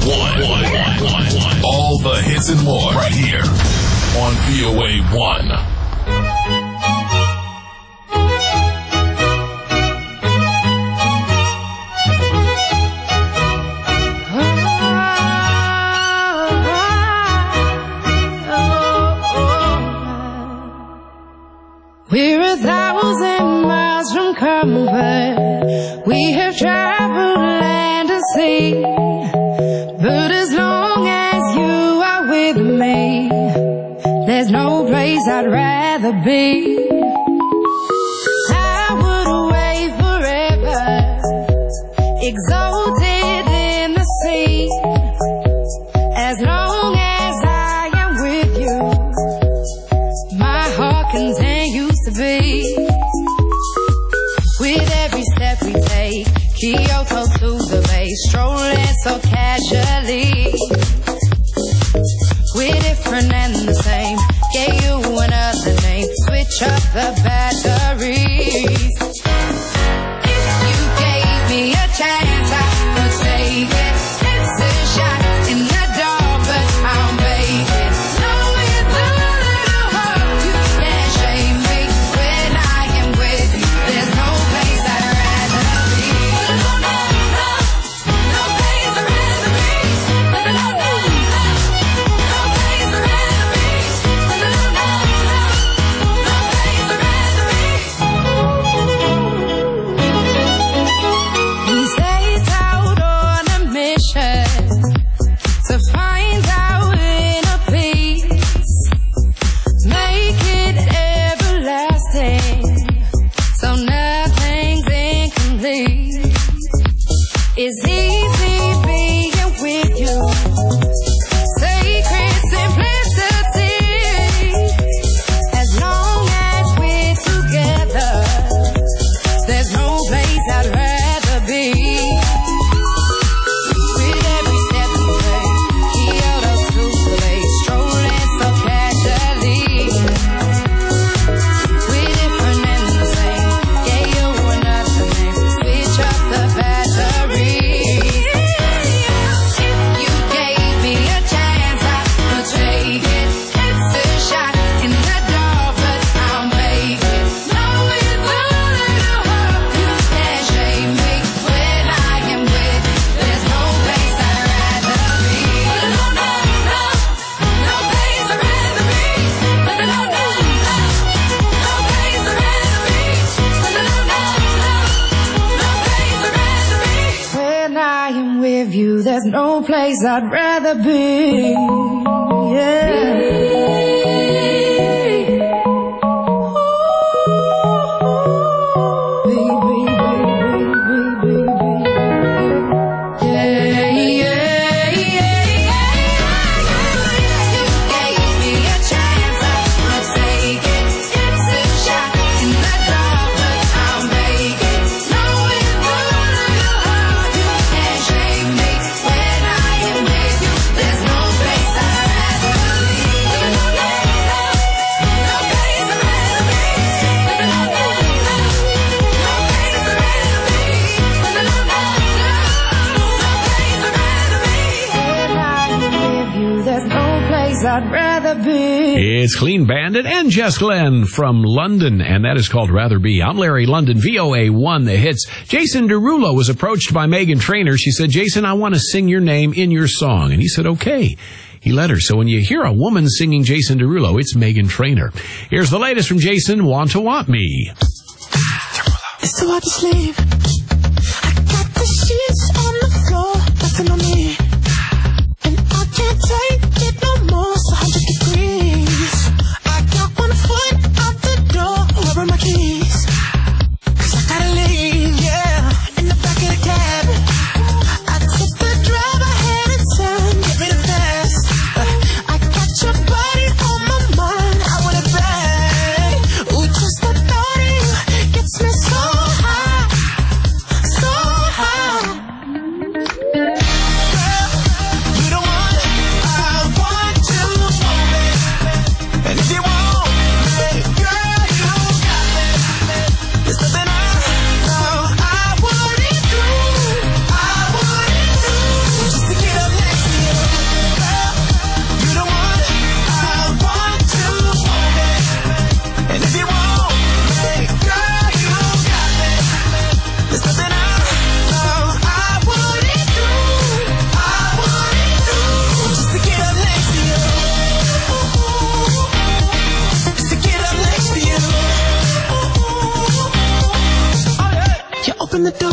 1. All the hits and more right here on VOA 1. We're 1,000 miles from comfort. We have traveled land and sea. But as long as you are with me, there's no place I'd rather be. I would away forever, exalted in the sea. As long as I am with you, my heart continues to beat. With every step we take, Kyoto to the bay, strolling so casually. We're different and the same, gave you another name, switch up the batteries. If you gave me a chance, I would take it. It's a shot in the dark, but I'll make it. Knowing the little hope, you can't shame me. When I am with you, there's no place I'd rather be. No place I'd rather be. No place I'd rather be. No place I'd rather be. We set out on a mission to find our inner peace, make it everlasting, so nothing's incomplete. It's easy being with you, sacred simplicity. As long as we're together, there's no place I'd rather be. With every step we take, Kyoto to the bay, strolling so casually. We're different and the same, gave you another name, switch up the batteries. If you gave me a chance, I would take it. It's a shot in the dark, but I'll make it. Knowing the little hope, you can't shame me. When I am with you, there's no place I'd rather be. No place I'd rather be. No place I'd rather be. No place I'd rather be. When I am with you, there's no place I'd rather be. I'd rather be. It's Clean Bandit and Jess Glenn from London, and that is called Rather Be. I'm Larry London, VOA 1, the hits. Jason Derulo was approached by Meghan Trainor. She said, Jason, I want to sing your name in your song. And he said, okay. He let her. So when you hear a woman singing Jason Derulo, it's Meghan Trainor. Here's the latest from Jason, Want to Want Me. It's too hard to sleep. I got the sheets on the floor, nothing on me. And I can't take it no more, it's 100 degrees. I got one foot out the door, where are my keys? 'Cause I gotta leave, yeah, in the back of the cab. I took the drive ahead and turned, give it a fast. I got your body on my mind, I want it back. Ooh, just the thought of you gets me so high.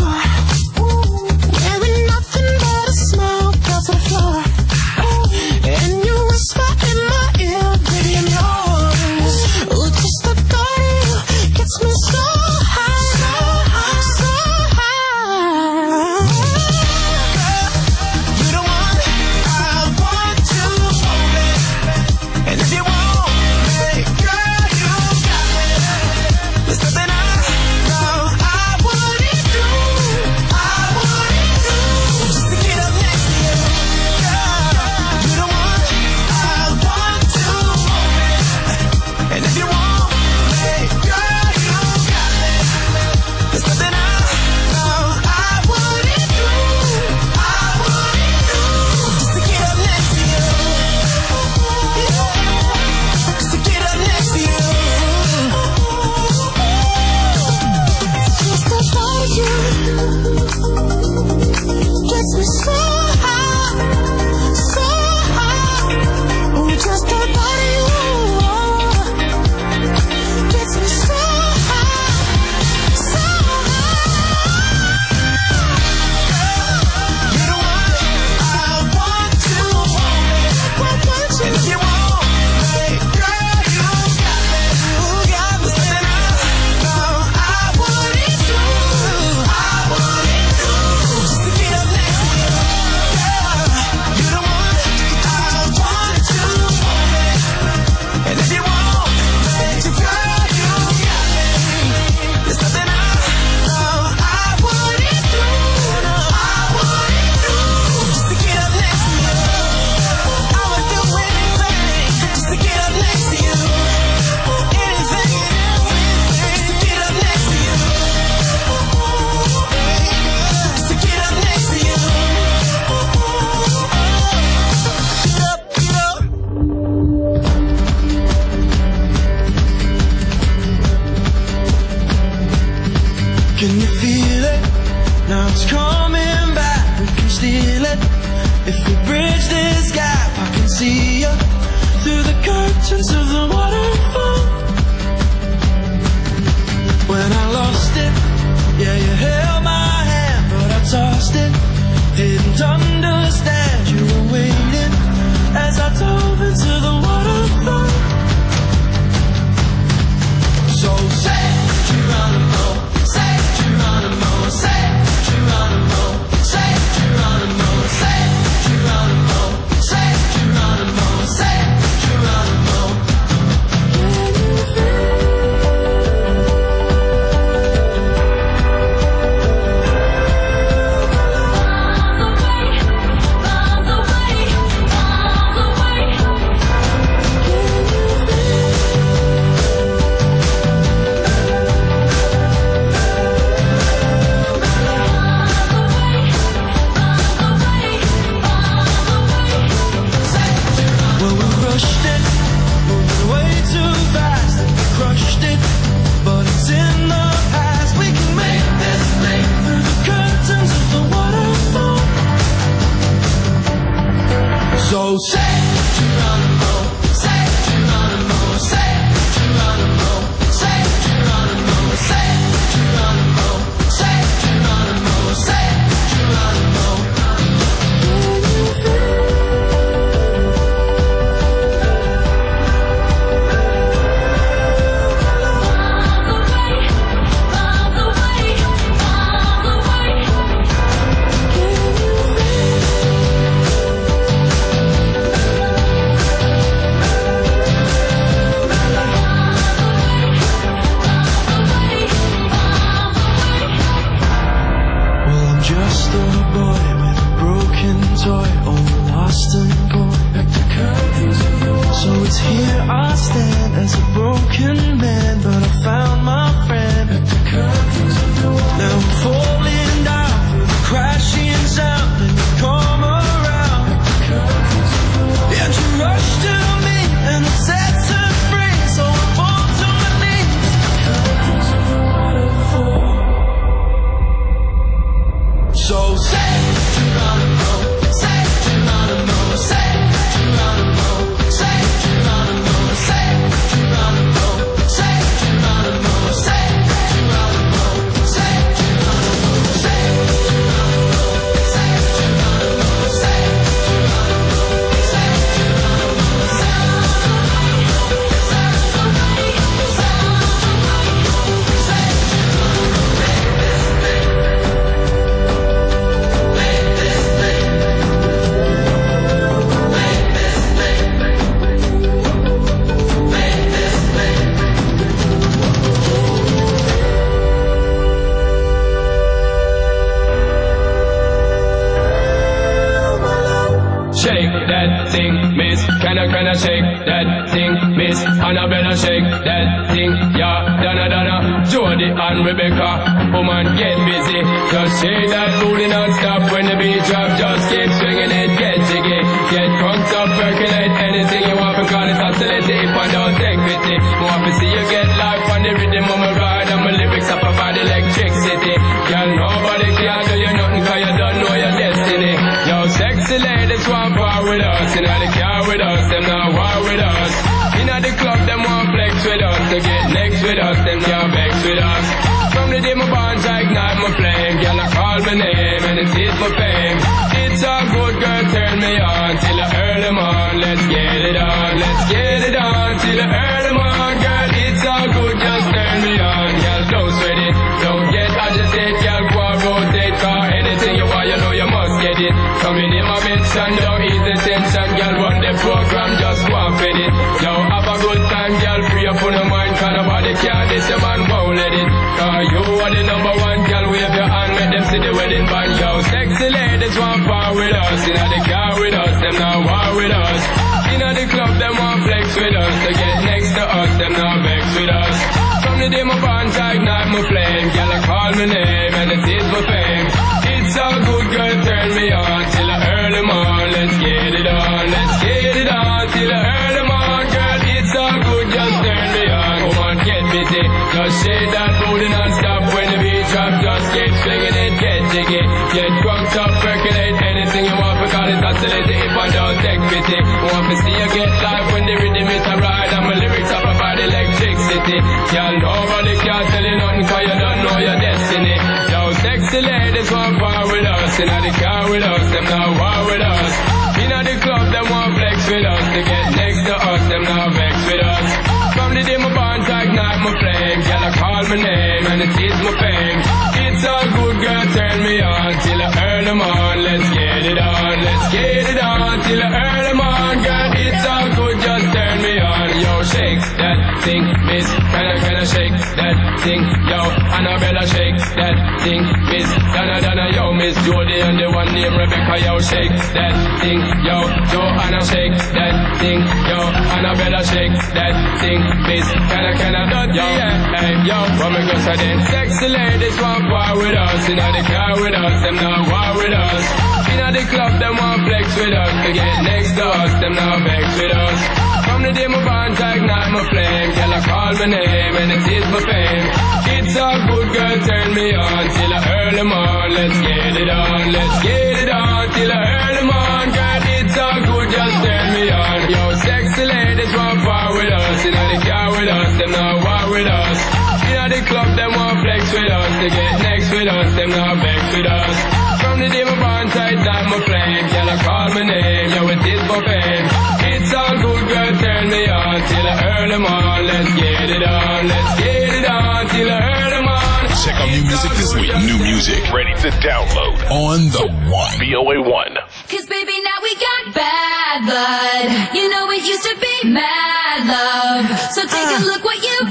wearing nothing but a smile, fell to the floor. And you whisper in my ear, baby, I'm yours. Ooh, just the thought of you gets me so high, so high, so high. Girl, you the one I want to hold it. And if you want me, girl, you got me. There's nothing I know I wouldn't do, just to get up next to you. Girl, you the one I want to hold it. And if you want me, girl, you got me. There's nothing I know I wouldn't do, just to get up next to you. Just to get up next to you. Just the thought of you gets me so high, so high. Ooh, just the thought of you gets me so high, so high. You're the one I want to hold it. And if you want me, girl, you got me. There's nothing I know I wouldn't do, just to get up next to you. Girl, you're the one I want to hold it. And if you want me, girl, you got me. There's nothing I know I wouldn't do, just to get up next to you. I would do anything just to get up next to you. Anything and everything just to get up next to you. Just to get up next to you. Get up, get up. Can you feel it? Now it's coming back. We can steal it. If we bridge this gap, I can see you through the curtains of the waterfall. When I lost it, yeah, you held my hand, but I tossed it. Didn't understand you were waiting as I dove into the waterfall. So say Geronimo, say Geronimo, say Geronimo, say Geronimo, say Geronimo, say Geronimo, say Geronimo. Well, we rushed it, moving way too fast, and we crushed it, but it's in the past. We can make this leap through the curtains of the waterfall. So say Geronimo, say Geronimo, say Geronimo, say Geronimo, say Geronimo, say Geronimo, say Geronimo. Well, I'm just a boy with a broken toy, all lost and gone. So it's here I stand as a broken man, but I found my friend. Now I'm falling down through the crashing sound, and you come around. And you rush to me, and the set turns free, so I fall to my knees. So say Geronimo, say Geronimo, say Geronimo, say Geronimo, say Geronimo, say Geronimo, say Geronimo, say Geronimo, say Can I shake that thing? Miss Annabella, shake that thing. Yeah, Donna, Jody and Rebecca. Woman, get busy. Just shake that booty non-stop when the beat drop. Just keep swinging it, get jiggy. Get crunked up, percolate anything you want because it's oscillating. If I don't take pity, want to see you get life on the rhythm of my ride. And my lyrics up about electricity. Girl, nobody can do you nothing cause you don't know your destiny. Yo, sexy ladies want part with us. You know the car with us, them not war with us. You know the club, them want flex with us. To get next with us, them can't vex with us. From the day my bonds, I ignite my flame. Girl, I call my name and it is my fame. It's all good, girl, turn me on till I earn them on. Let's get it on, let's get it on till I earn them on. Girl, it's all good, just turn me on. Girl, don't sweat it, don't get agitated. Girl, go and rotate, cause anything you want, you know you must get it. Coming in my mention, don't ease the tension. Girl, run the program, just go and fit it. Yo, have a good time, girl, free up on your mind. Cause nobody can, this your man won't let it. Cause you are the number one, girl, wave your hand, make them see the wedding band. Yo, sexy ladies want part with us. You know the car with us, them not war with us. You know the club, them want flex with us. To get next to us, them not vex with us. From the day my bonds, I ignite my flame. Girl, I call my name and it is my fame. It's all good, girl, turn me on till I earn them on. Let's get it on, let's get it on till I earn them on. Girl, it's all good, just turn me on. Come on, get busy, just shake that booty non-stop. When the beat drop, just keep swinging it, get jiggy. Get crunked up, percolate anything you want because it's oscillating. If I don't take pity, want to see you get live when the rhythm is a ride. And my lyrics up about electricity. Girl, nobody can tell you nothing cause you don't know your destiny. Yo, sexy ladies want part with us. You know the car with us, them not war with us. You know the club, them want flex with us. To get next to us, them not vex with us. From the day my bonds, I ignite my flame. Girl, I call my name and it is my fame. It's all good, girl, turn me on till I earn them on. Let's get it on, let's get it on till I earn them on. Girl, it's all good, just turn me on. Yo, shake that thing, miss. Can I shake that thing? Yo, Annabella, shake that thing, miss. Donna, yo, miss Jody and the one named Rebecca. Yo, shake that thing, yo, Joanna, shake that thing, yo, Annabella, shake that thing, miss. Can I, yo, hey, yo, what me go say then? Sexy ladies want part with us. You know the car with us, them not war with us. You know the club, them want flex with us. To get next to us, them not vex with us. From the day my bonds, I ignite my flame. Girl, I call my name and it is my fame. It's all good, girl, turn me on till I earn them on. Let's get it on, let's get it on till I earn them on. Girl, it's all good, just turn me on. Yo, sexy ladies want part with us. You know the car with us, them not war with us. You know the club, them want flex with us. To get next with us, them not vex with us. From the day my bonds, I ignite my flame. Girl, I call my name, yo, it is my fame. It's all good, girl, turn me on till I earn them on. Let's get it on, let's get it on till I earn them on. Check out new music this week. New music ready to download on the One. VOA1. Cause baby, now we got bad blood. You know it used to be mad love. So take a look what you've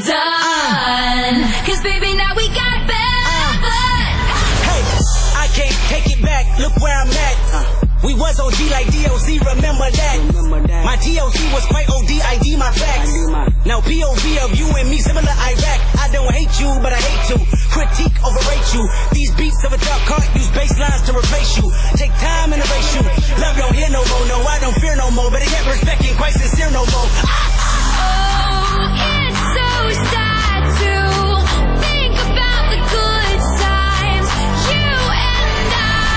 done. Cause baby, now we got bad blood. Hey, I can't take it back. Look where I'm at. We was OG like DOC, remember that. My TOC was quite OD, ID my facts. Now POV of you and me, similar Iraq. I don't hate you, but I hate to critique, overrate you. These beats of a dark cart use bass lines to replace you. Take time and erase you. Love don't hear no more, no, I don't fear no more. But I get respect ain't quite sincere no more. Oh, it's so sad to think about the good times, you and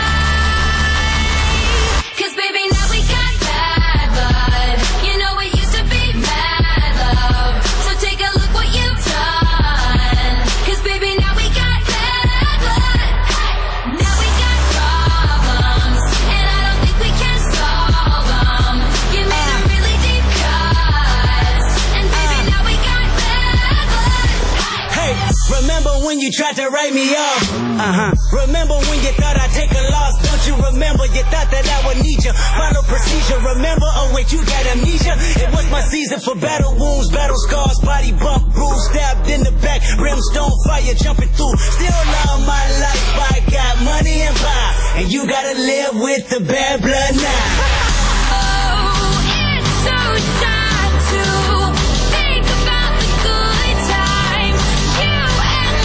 I. Cause baby, now we got bad blood. You know it used to be mad love. So take a look what you've done. Cause baby, now we got bad blood. Now we got problems, and I don't think we can solve them. You made a really deep cuts, and baby, now we got bad blood. Hey, remember when you tried to write me off? Remember when you thought I'd take a loss? Don't you remember you thought that I would need you? Follow procedure, remember? Oh wait, you got amnesia? It was my season for battle wounds, battle scars, body bump, bruise, stabbed in the back, brimstone fire jumping through. Still love my life, I got money and power, and you gotta live with the bad blood now. Oh, it's so sad to think about the good times, you and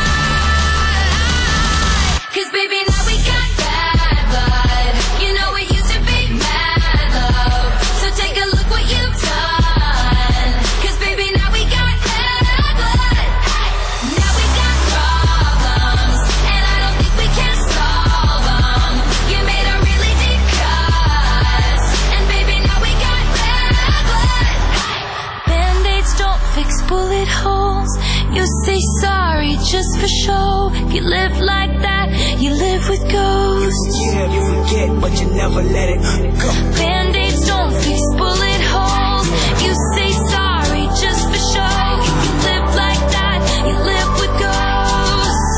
I. 'Cause baby, now we got bad blood. You know it used to be mad love. So take a look what you've done. 'Cause baby, now we got bad blood. Now we got problems, and I don't think we can solve them. You made a really deep cut, and baby, now we got bad blood. Band-aids don't fix bullet holes. You say sorry just for show. You live like that, you live with ghosts. Yeah, you forget, but you never let it go. Band-aids don't fix bullet holes. You say sorry just for show. You live like that, you live with ghosts.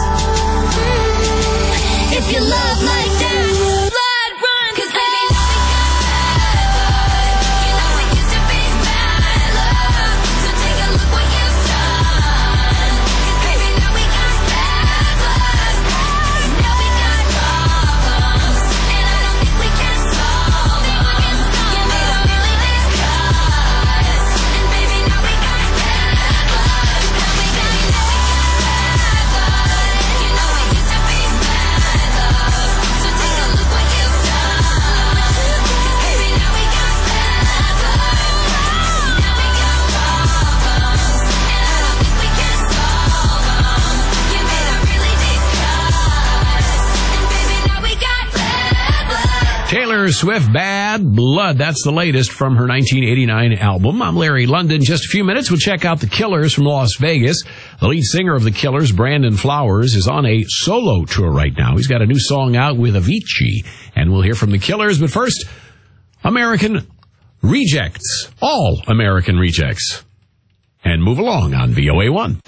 If you love like that, blood run. 'Cause baby, now we got bad blood. You know it used to be mad love. So take a look what you've done. 'Cause baby, now we got bad blood. Now we got problems, and I don't think we can solve them. You made a really deep cut, and baby, now we got bad blood. Now we got bad blood. You know it used to be mad love. So take a look what you've done. 'Cause baby, now we got bad blood. Now we got problems, and I don't think we can solve them. You made a really deep cut, and baby, now we got bad blood. Taylor Swift, Bad Blood. That's the latest from her 1989 album. I'm Larry London. Just a few minutes, we'll check out the Killers from Las Vegas. The lead singer of the Killers, Brandon Flowers, is on a solo tour right now. He's got a new song out with Avicii, and we'll hear from the Killers. But first, American Rejects. All American Rejects. And move along on VOA1.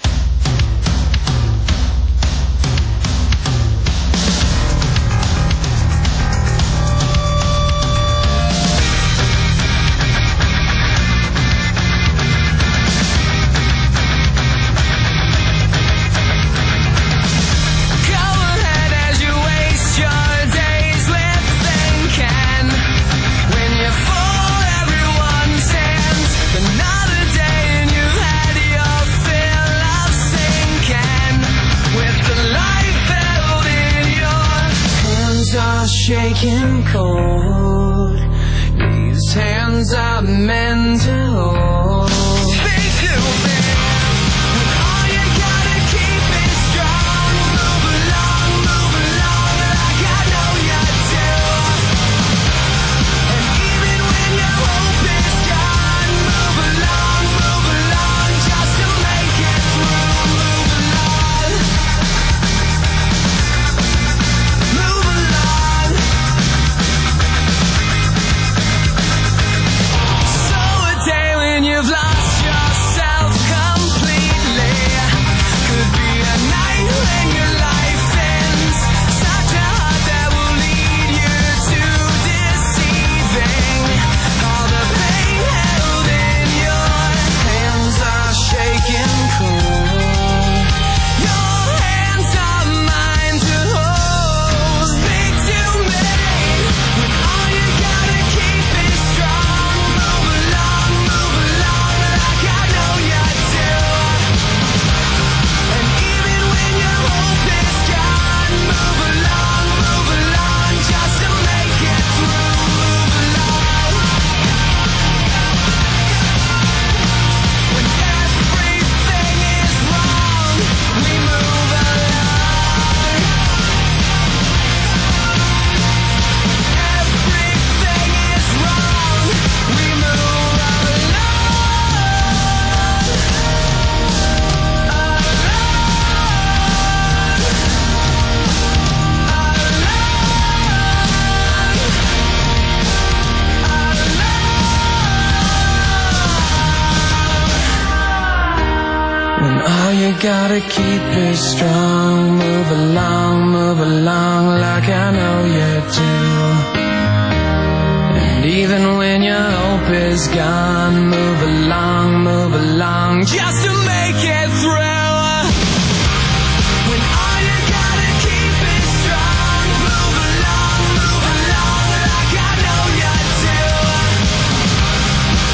Go ahead as you waste your days with thinking. When you're full, everyone sends another day, and you've had your fill of sinking. With the light filled in your hands are shaking cold. These hands are meant to hold. Speak to me. When all you gotta keep is strong. Move along like I know you do. And even when your hope is gone, move along just to make it through. Move along. Move along. So a day when you've lost yourself completely could be a night when your life ends. Such a heart that will lead you to deceiving. All the pain held in your hands are shaking cold. Your hands are mine to hold. Speak to me. When all you gotta keep is strong. Move along like I know you do. And even when your hope is gone, move along just to make it through. Move along. When everything is wrong, we move along. Everything is wrong, we move When all you gotta keep is strong, move along like I know you do. And even when your hope is gone, move along just to make it through. When all you gotta keep is strong, move along like I know you do.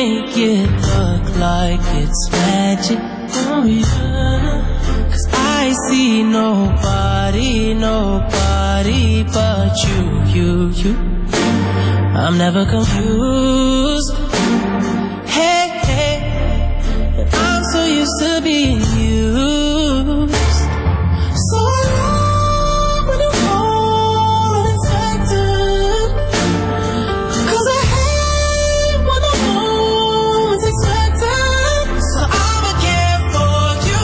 make it look like it's magic. Oh yeah. 'Cause I see nobody but you. I'm never confused. Hey, and I'm so used to being used. So I love when you call unexpected, 'cause I hate when the moment's expected. So I'ma care for you.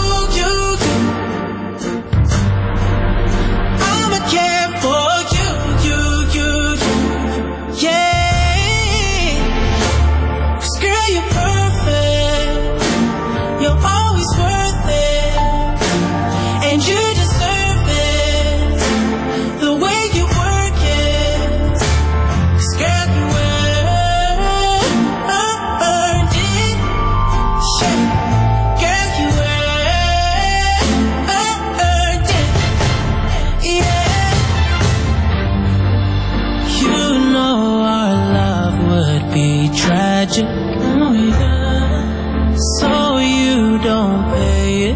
I'ma care for you. Yeah. 'Cause girl, you're perfect. You're always worth it. And you deserve it. The way you work it. 'Cause girl, you earned it. Shit. Girl, you earned it. Yeah. You know our love would be tragic. Oh yeah. So you don't pay it.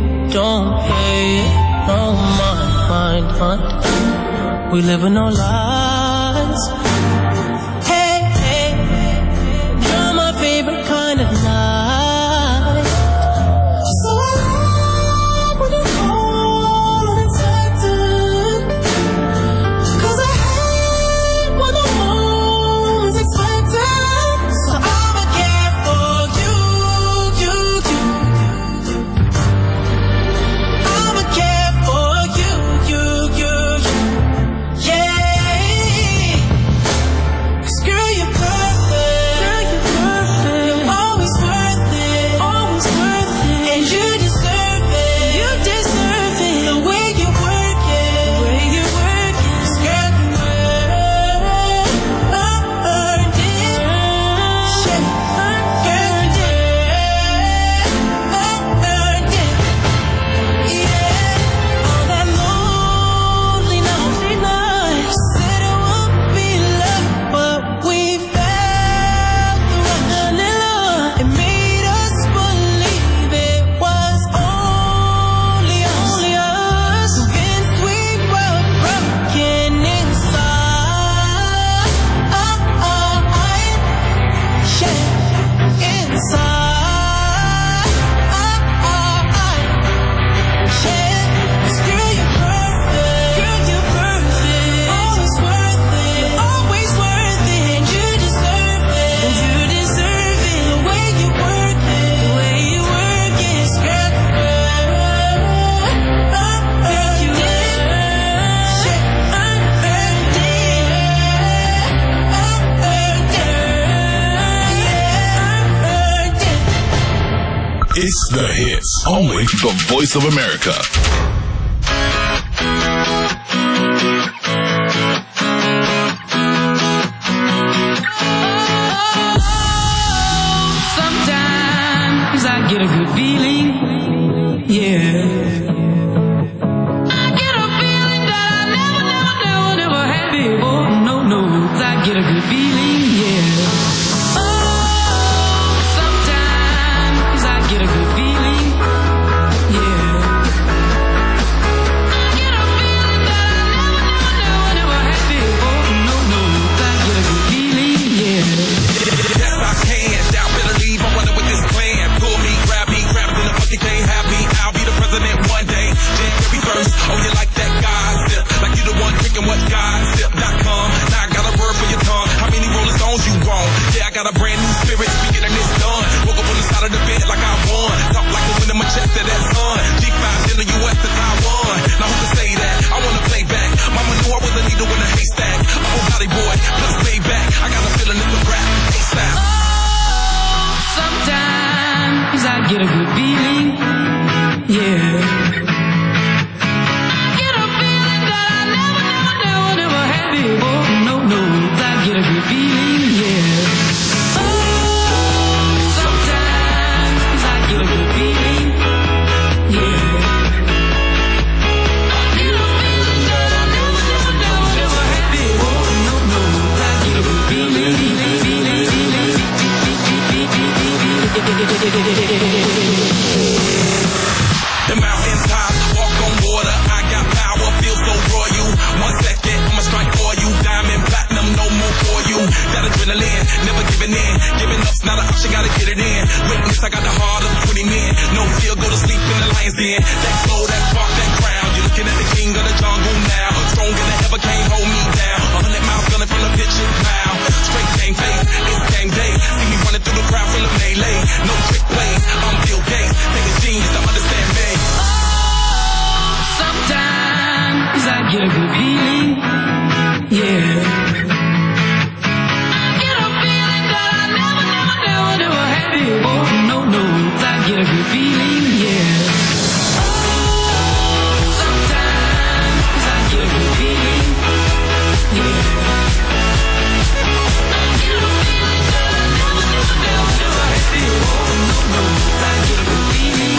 Oh mind. We live in no lies. Hey, you're my favorite kind of night. So I love when you call unexpected, 'cause I hate when the moment's expected. So I'ma care for you. I'ma care for you. Yeah. 'Cause girl, you're perfect. You're always worth it. And you deserve it. The way you work it. 'Cause girl, you earned it. Shit. Girl, you earned it. Yeah. All that lonely night. Said it won't be love, but we felt the rush. It made us believe it was only us. Convinced we were broken inside. Shit. Inside. Yeah. 'Cause girl, you're perfect. Always worth it. And you deserve it. The way you work it. 'Cause girl, you earned it. Shit. Earned it. It's the hits. Only the Voice of America. Sometimes I get a good feeling, yeah. I get a feeling that I never had before. No, 'cause I get a good feeling, yeah. Oh, sometimes I get a good feeling, yeah. I get a feeling that I never had before. No, 'cause I get a good feeling, yeah. Yes, I can. Doubt better leave. I'm running with this plan. Pull me, grab in the fucking can't have me. I'll be the president one day. January 1st. Oh, you like that gossip? Like you the one drinking what gossip.com. Now I got a word for your tongue. How many Rolling Stones you want? Yeah, I got a brand new spirit. Speaking of this done. Woke up on the side of the bed like I won. Talk like the wind in my chest to that sun. G5 in the US to Taiwan. Now who can say that? I wanna play back. Mama knew I was a needle in a haystack. Oh, body boy, plus lay back. I got a feeling it's a rap. ASAP. Sometimes I get a good feeling, yeah. I get a feeling that I never had before. No, 'cause I get a good feeling, yeah. Oh, sometimes I get a good feeling, yeah. I get a feeling that I never had before. No, 'cause I get a good feeling. The mountain top, walk on water, I got power, feel so royal. 1 second, I'ma strike for you. Diamond, platinum, no more for you. That adrenaline, never giving in. Giving up's not an option, gotta get it in. Witness, I got the heart of 20 men. No fear, go to sleep in the lion's den. That glow, that spark, that crown. You're looking at the king of the jungle now. Stronger than ever, can't hold me down. 100 miles gunning from the pitcher's mound. Straight game face, it's game day. See me running through the crowd full of melee. No trick plays, I'm Bill Gates. Take a genius to understand me. Sometimes I get a good feeling, yeah. I get a feeling that I never had before. No, I get a good feeling, yeah. Sometimes I get a good feeling, yeah. I get a feeling that I never had before. No, I get a good feeling.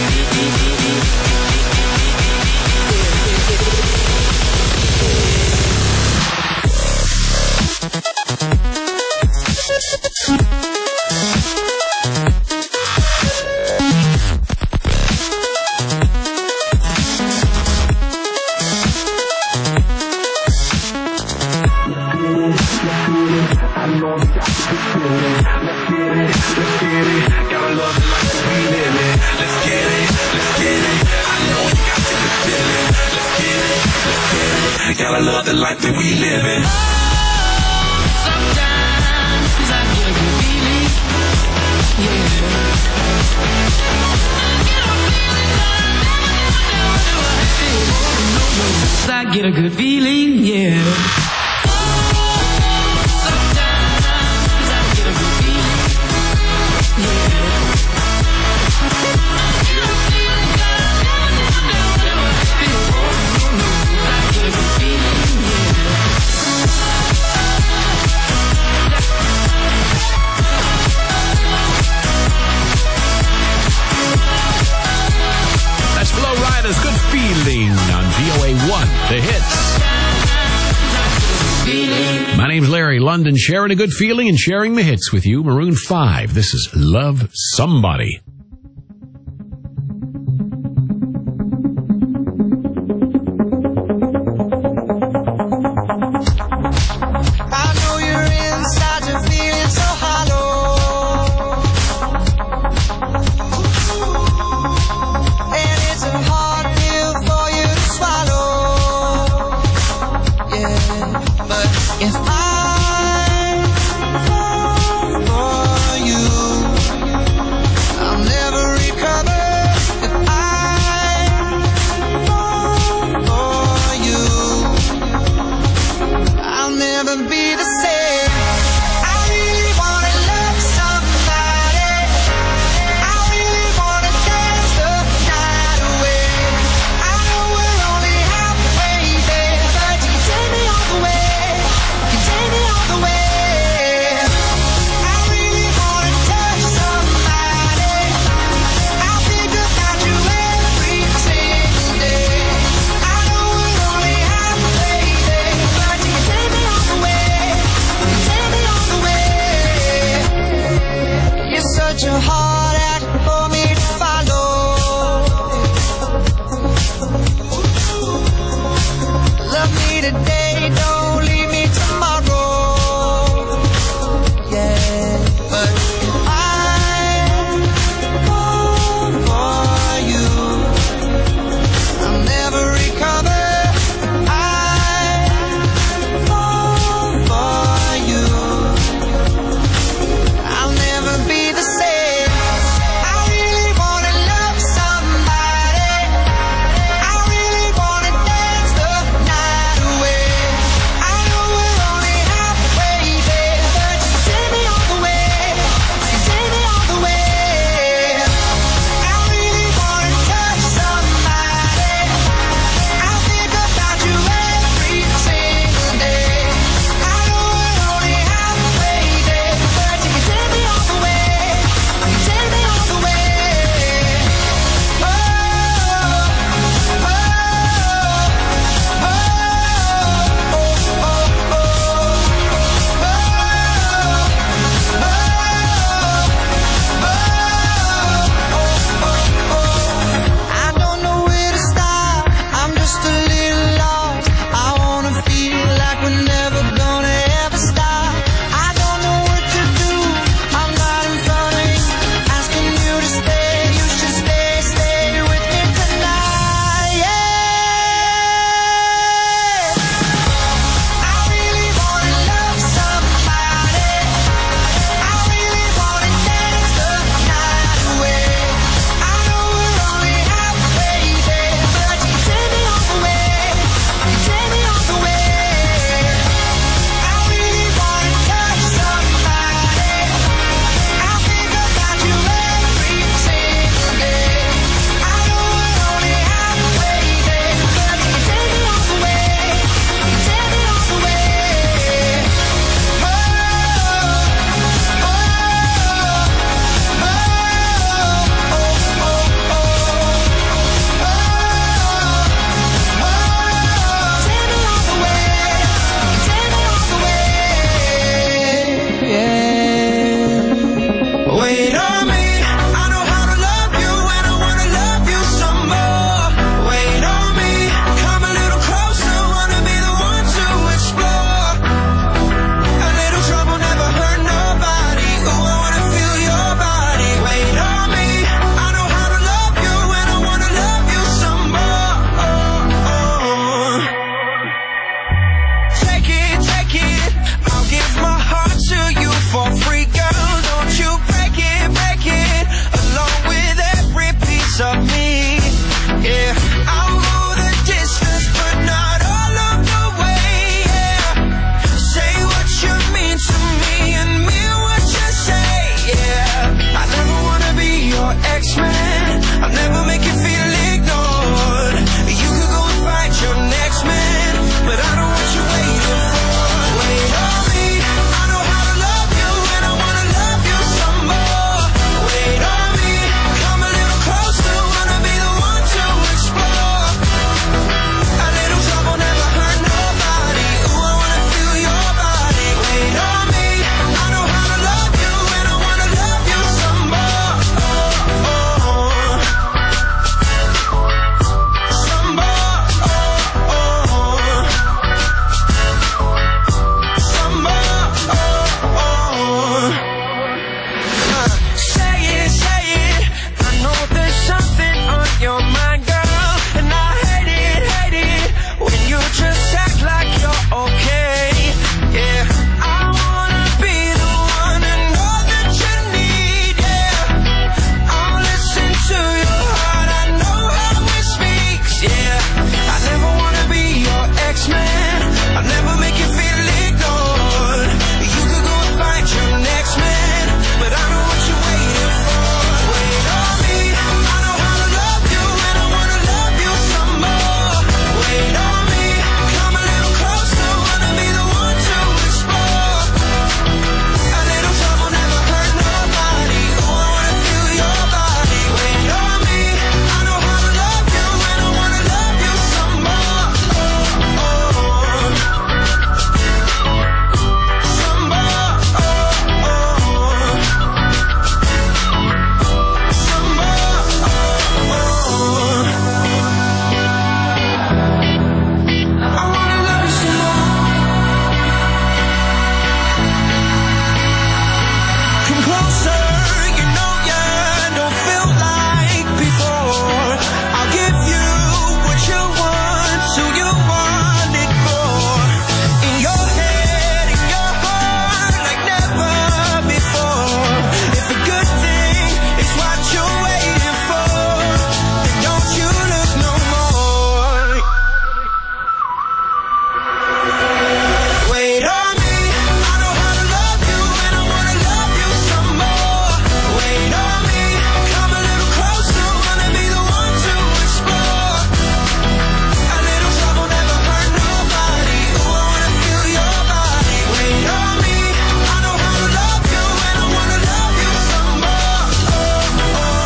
Gotta love the life that we live in. Sometimes I get a good feeling, yeah. I get a good feeling, yeah. Sometimes I get a good feeling, yeah. Good Feeling on VOA1, The Hits. My name's Larry London, sharing a good feeling and sharing the hits with you. Maroon 5, this is Love Somebody. I'm Wait on me. I know how to love you and I wanna love you some more. Wait on me. Come a little closer, wanna be the one to explore. A little trouble never hurt nobody. Ooh, I wanna feel your body. Wait on me. I know how to love you and I wanna love you some more. Take it. I'll give my heart to you for free, girl. Don't you break it, along with every piece of me. Yeah, I'll go the distance, but not all of the way. Yeah, say what you mean to me and mean what you say. Yeah, I never wanna be your ex-man. I'll never make you feel ignored. You could go and find your next man, but I don't want you waiting for. Wait on me. I know how to love you and I wanna love you some more. Wait on me. Come a little closer, wanna be the one to explore. A little trouble never hurt nobody. Ooh, I wanna feel your body. Wait on me. I know how to love you and I wanna love you some more. Some more. Some more. Say it. I know there's something on your mind, girl, and I hate it when you just act like you're okay. Yeah, I wanna be the one and know that you need. Yeah, I'll listen to your heart. I know how it speaks. Yeah, I never wanna be your ex-man. I'll never make you feel ignored. You could go and find your next man, but I know what you're waiting for. Wait on me. I know how to love you and I wanna love you some more. Wait on me. Come a little closer, wanna be the one to explore. A little trouble never hurt nobody. Ooh, I wanna feel your body. Wait on me. I know how to love you and I wanna love you some more. Some more. Some more. I wanna love you some more. Come closer, you know you don't feel like before. I'll give you what you want, so you want it more. In your head, in your heart, like never before. If a good thing is what you're waiting for, then don't you look no more. Wait on me. I know how to love you and I wanna love you some more. Wait on me. Come a little closer, wanna be the one to explore. A little trouble never hurt nobody. Ooh, I wanna feel your body. Wait on me. I know how to love you and I wanna love you some more. Some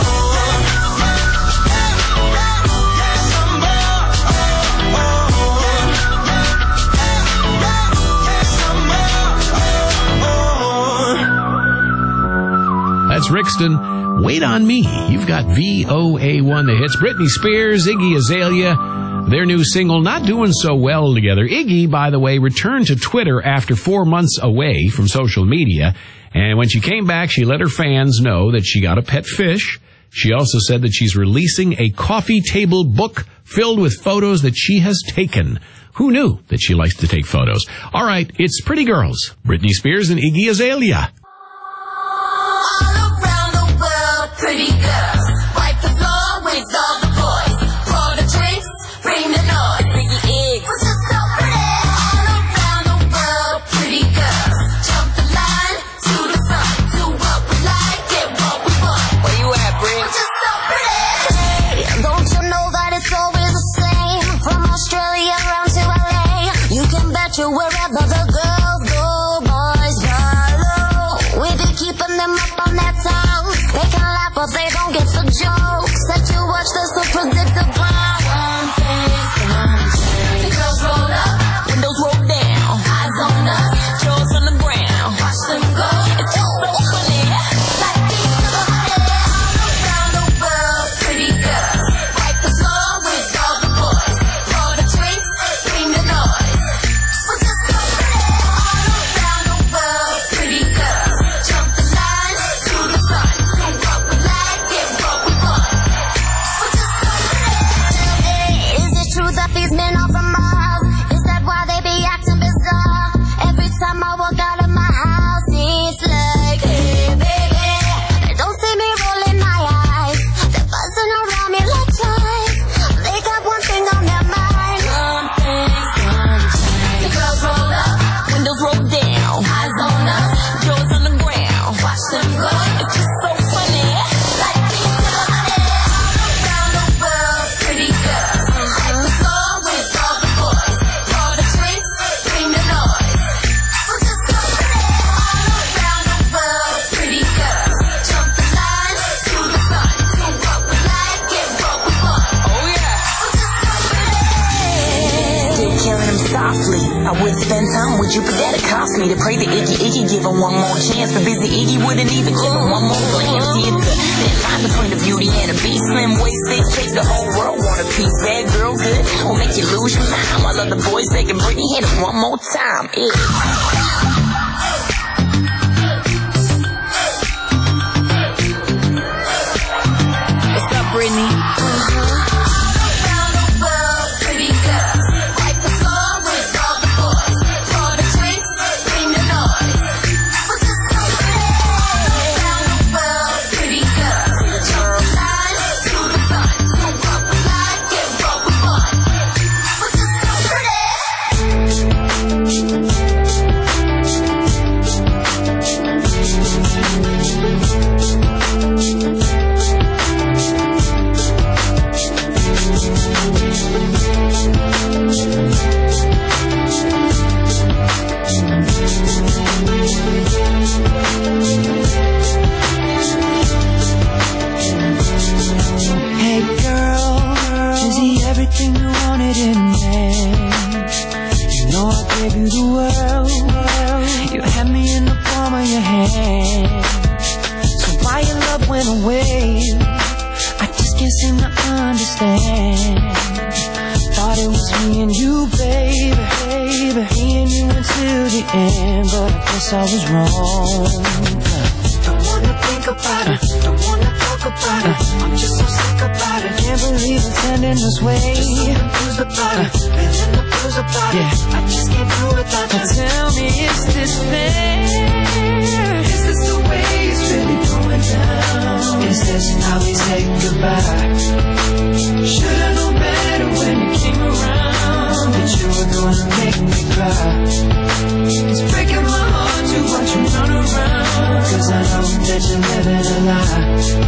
more. That's Rixton. Wait on me. You've got VOA1 the hits. Britney Spears, Iggy Azalea. Their new single, not doing so well together. Iggy, by the way, returned to Twitter after 4 months away from social media. And when she came back, she let her fans know that she got a pet fish. She also said that she's releasing a coffee table book filled with photos that she has taken. Who knew that she likes to take photos? All right, it's Pretty Girls. Britney Spears and Iggy Azalea. All around the world, pretty girls. Wipe the floor with all the boys. Pour the drinks, bring the noise. Biggie eggs. We're just so pretty. All around the world, pretty girls. Jump the line to the front. Do what we like, get what we want. Where you at, Brit? We're just so pretty. Hey, don't you know that it's always the same? From Australia round to LA. You can bet you wherever the girls go, boys follow. just so funny. Like these little honey. All around the world, pretty girls. Like the song with all the boys. Pour the drinks, bring the noise. We're just so pretty. All around the world, pretty girls. Jump the line to the sun. Do what we like, get what we want. Oh yeah. We're just so pretty. Still killing him softly. I would spend time with you, but that'd cost me to pray to Iggy give him one more chance. But busy Iggy wouldn't even give him one more glance. See, it's a thin line between the beauty and the beast. Slim waist, big face, the whole world want a piece. Bad girl, good, will make you lose your mind. While other boys begging Britney, hit him one more time. Yeah. What's up, Brittany? Around the world, pretty girls. Like the song with all the boys. Pour the drinks, bring the noise. We're just so pretty. Around the world, pretty girls. Jump the line to the sun. Do what we like, get what we want. We're just so Hey girl, is he everything you wanted in me? You know I gave you the world. You had me in the palm of your hand. So why your love went away? I just can't seem to understand. Thought it was me and you, baby. Me and you until the end, but I guess I was wrong. Don't wanna think about it, don't wanna talk about it. I'm just so sick about it. Can't believe it's ending this way. Just so confused about it, feeling the blues about it. I just can't do without you. Tell me, is this fair? Is this the way it's really going down? Is this how we say goodbye? Should've known better when you came around, that you were gonna make me cry. It's breaking my heart to watch you run around, 'cause I know that you're living a lie.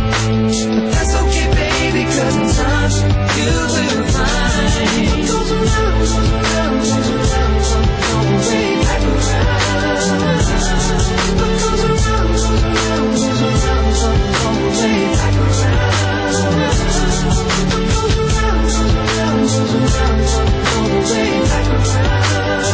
But that's okay, baby, 'cause in time you will find what goes around, goes around, goes around, goes way back around. What goes around, goes around, goes around, goes way back around. What goes around, goes around, goes around, goes way back around.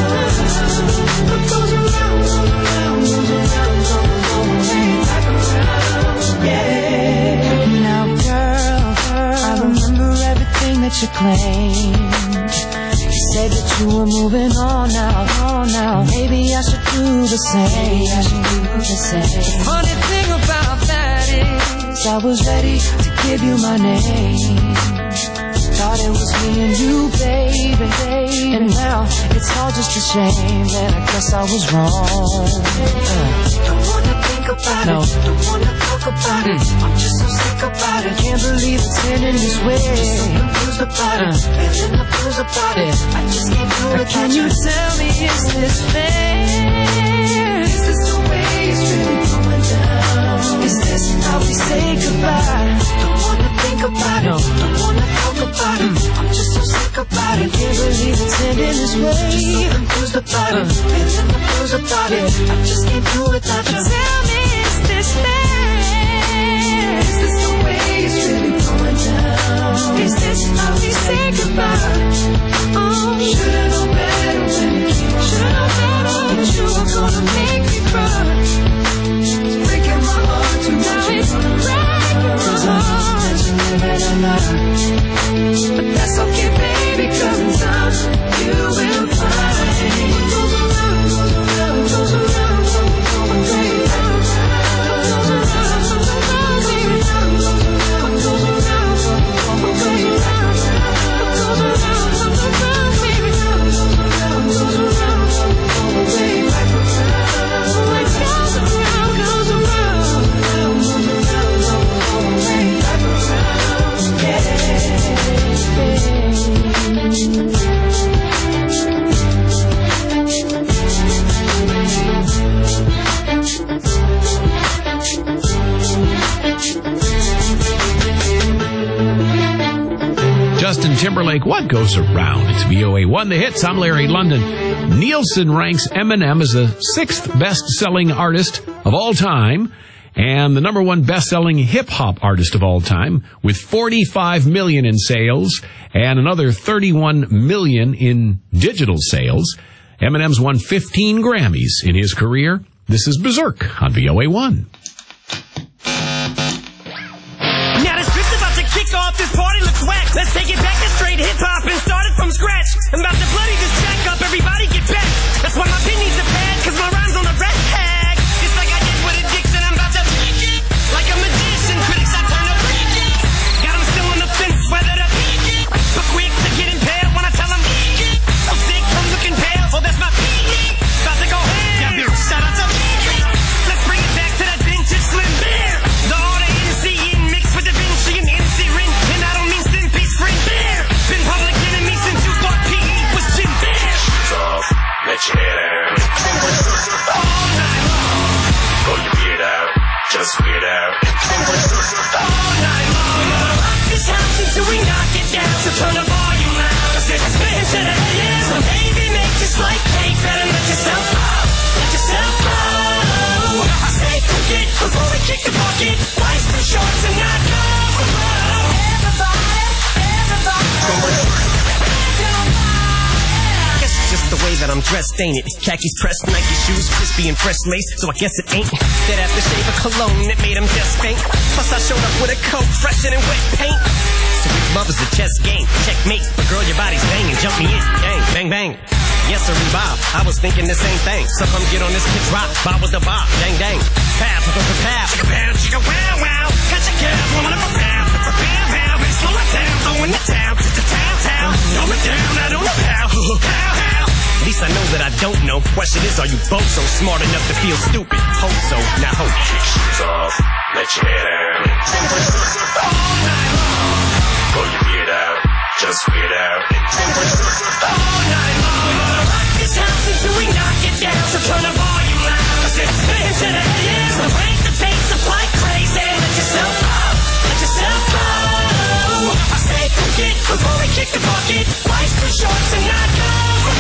What goes around, goes around, goes around, goes way back around. Yeah. Now, girl, I remember everything that you claimed. You said that you were moving on now. Maybe I should do the same. The funny thing about that is I was ready to give you my name. Thought it was me and you, baby. And now it's all just a shame that I guess I was wrong. Don't wanna think about it, don't wanna talk about it. I'm just so sick about it. Can't believe it's ending this way. Just so confused about it, feeling the blues about it. I just can't do it. Can you tell me, is this fair? Is this the way it's really going down? Is this how we say goodbye? Don't wanna think about it, don't wanna talk about it. I'm just so sick about it. Can't believe it's ending this way. Just so confused about it, feeling the blues about it. I just can't do it without you. Tell me, is this fair? Is this the way it's really going down? Is this how we say goodbye? Oh, should've known better when you came around. Should've known better that you were gonna make me cry. It's breaking my heart to watch you run around, 'cause I know that you're living a lie. But that's okay, baby, 'cause in time you will find what goes around, goes around, goes around, goes way back around. What goes around, Justin Timberlake, What Goes Around? It's VOA1, the hits. I'm Larry London. Nielsen ranks Eminem as the 6th best-selling artist of all time and the number 1 best-selling hip-hop artist of all time, with 45 million in sales and another 31 million in digital sales. Eminem's won 15 Grammys in his career. This is Berserk on VOA1. Now the script's about to kick off, this party looks whack. Let's take it back to straight hip-hop and start it from scratch. I'm about to bloody this track up, everybody get back. That's why my pen needs a pad, cause my rhyme's on the rap tag. It's like I did with addiction, I'm about to like a magician, critics I turn up. Got them still on the fence, whether to but quick to get impaled when I tell them so sick from looking pale, oh that's my about to go ham. Yeah, shout out to let's bring it back to that vintage slim beer. The order NC mixed with the Vinci and MC Rin, and I don't mean thin piece friend beer. Been public enemy since you thought PE was Jim Bear. Shoes off, let your hair down. All night long. Pull your beard out, just weird out. All night long. This house until we knock it down, so turn the volume loud. Cause it's spin to the head. So baby, make this like cake, better let yourself out. Let yourself go. I say forget before we kick the bucket. Life's too short to not go. Guess it's just the way that I'm dressed, ain't it? Khakis pressed, Nike shoes, crispy and fresh lace. So I guess it ain't that aftershave of cologne that made him just faint. Plus I showed up with a coat fresher than wet paint. So if love is a chess game, checkmate. But girl, your body's banging, jump me in, bang, bang, bang. Yes, sir, Bob. I was thinking the same thing. So come get on this kid's rock. Bob with the bob. Dang, dang. Pow, pow, pow, pow. Chicka, pow, chicka, wow, wow. Catch a cab, woman of a pow. Pow, pow, pow. Slow it down. Go in the town. Town. Throw it down. I don't know how. How. At least I know that I don't know. Question is, are you both so smart enough to feel stupid? Hope so. Now hope. Kick shoes off, let your hair down. All night long. Pull your beard out, just weird out. All night long. This house until we knock it down, so turn the volume loud. Cause it's spin to the head. So break the pace up like crazy. Let yourself out, let yourself go. I say forget before we kick the bucket. Life's too short to not go.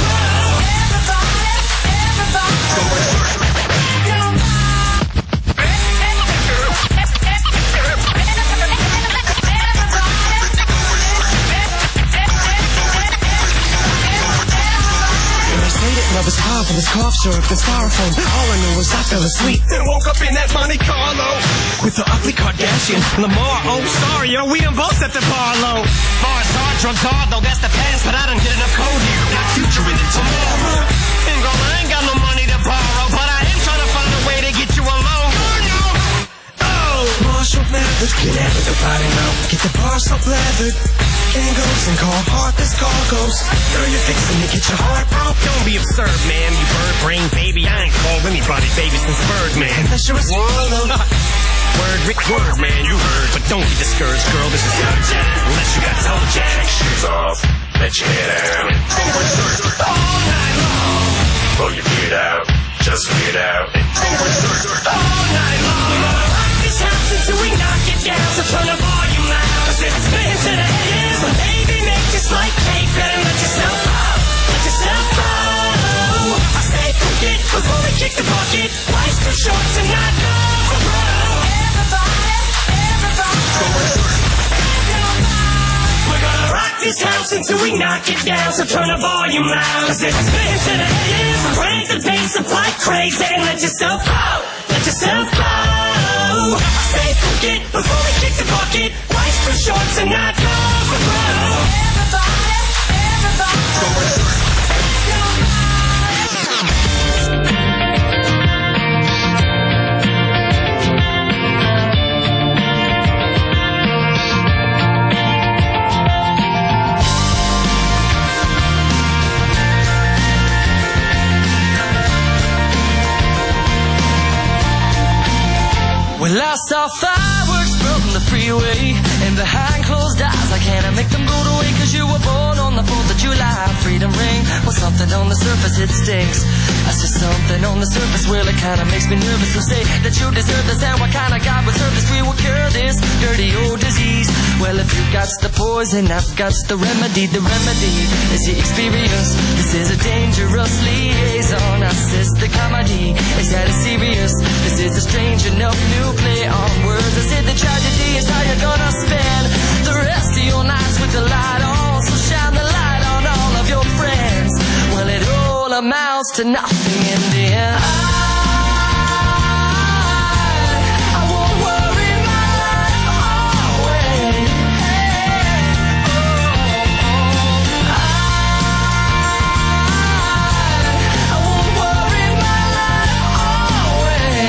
Love is hard from this cough syrup and styrofoam. All I knew was I fell asleep Then woke up in that Monte Carlo with the ugly Kardashian. Lamar, oh sorry, yo, we done both at the bar low. Bars hard, drugs hard, though that's the past. But I done get enough code here, not future in it tomorrow. And girl, I ain't got no money to borrow, but I am trying to find a way to get you alone. Oh, Marshall Mathers, get after the body now. Get the bar so leathered. Kangos and call hard as cargoes. Girl, you're fixing to get your heart broke. don't be absurd, man, you bird brain baby. I ain't called anybody baby since Birdman. Unless you're a swallow. Word, Rick, word, man, you heard. But don't be discouraged, girl, this is your jam. Unless you got toe jack. Shoes off, let your hair down. All night long. Pull your beard out, just weird out. All night long. This house until we knock it down. So turn the volume loud. Cause it's spin to the head. So baby, make this like cake. Better let yourself out. Let yourself go. I say forget before we kick the bucket. Life's too short to not go. We're gonna rock this house until we knock it down. So turn the volume loud. Cause it's spin to the head. So crank the bass up like crazy. And let yourself go. Let yourself go. I say forget before we kick the bucket. Life's too short to not go. Well, I saw fireworks from the freeway and behind closed eyes I can't make them go away. Cause you were born on the 4th of July. Freedom ring, well something on the surface it stinks. I see something on the surface, well it kinda makes me nervous. So say that you deserve this, and what kind of God would serve this? We will cure this dirty old disease. Well, if you got the poison, I've got the remedy. The remedy is the experience. This is a dangerous liaison. I says the comedy is that it's serious. This is a strange enough new play on words. I said the tragedy is how you're gonna spend the rest of your nights with the light on. So shine the light on all of your friends. Well, it all amounts to nothing in the end. I won't worry my life away. I won't worry my life away.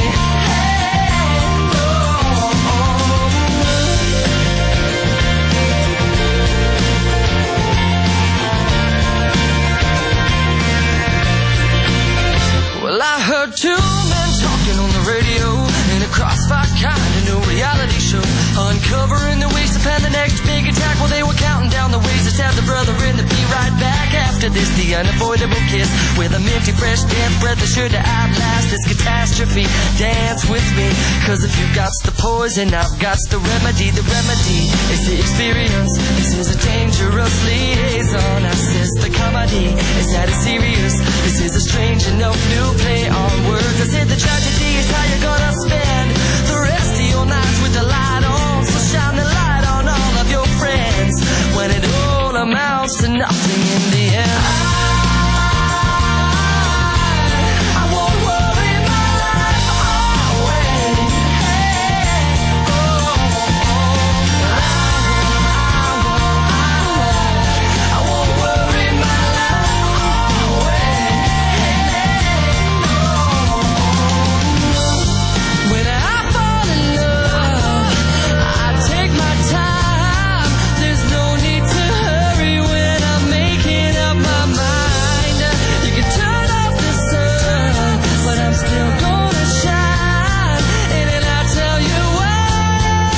Well, I heard two men talking on the radio in a crossfire kind of new reality show, uncovering the ways to plan the next big attack. Well, they were counting down the ways to stab the brother and to be right back after this. The unavoidable kiss with a minty fresh damp breath is sure to outlast this catastrophe. Dance with me, cause if you got the poison, I've got the remedy. The remedy is the experience. This is a dangerous liaison. I says the comedy is that it's serious. This is a strange enough new play on words. I said the tragedy is how you're gonna spend